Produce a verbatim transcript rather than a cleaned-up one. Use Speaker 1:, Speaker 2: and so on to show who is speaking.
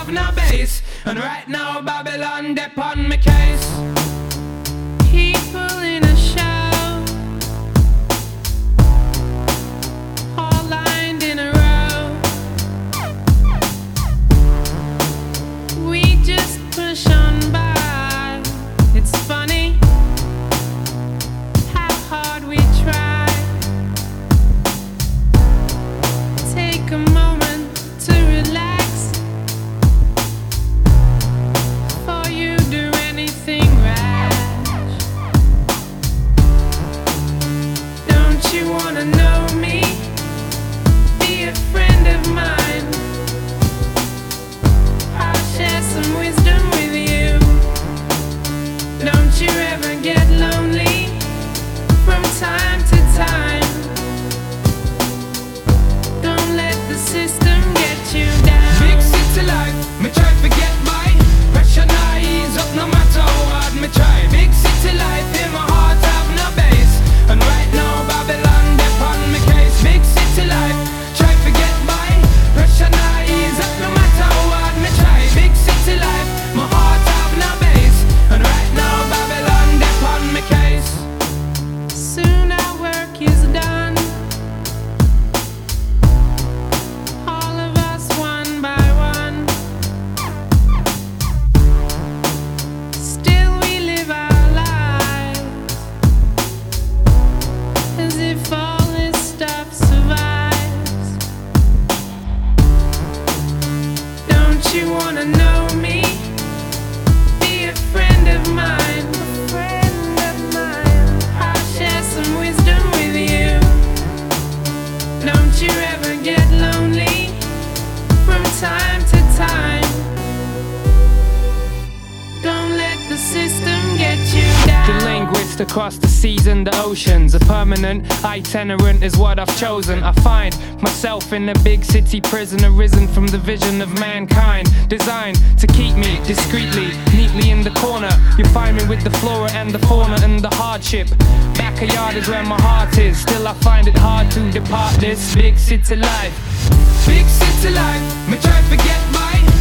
Speaker 1: have no base. And right now Babylon dep on me case.
Speaker 2: People in a show, all lined in a row. We just push on by. It's funny how hard we try. Take a moment to relax before you do anything rash. Don't you wanna know me? Be a friend of mine. I'll share some wisdom with you. Don't you ever get lonely from time to time. Don't let the system get you down.
Speaker 1: Big city life, me try to get by. Pressure not ease up no matter how hard me try. Big city life, in my heart have no base. And right now Babylon dep on me case. Big city life, try to get by. Pressure not ease up no matter how hard me try. Big city life, my heart have no base. And right now Babylon dep on me case.
Speaker 2: Soon our work is done. All of us one by one. Still we live our lives as if all this stuff survives. Don't you wanna know me? Be a friend of mine. A friend of mine. I'll share some wisdom with you. Don't you ever get lonely from time to time. Don't let the system get you down.
Speaker 3: The linguist across the seas and the oceans. A permanent itinerant is what I've chosen. I find myself in a big city prison, arisen from the vision of mankind, designed to keep me discreetly, neatly in the corner. You find me with the flora and the fauna and the hardship. Backyard is where my heart is. Still I find it hard to depart this big city life.
Speaker 1: Big city life, me try to get by.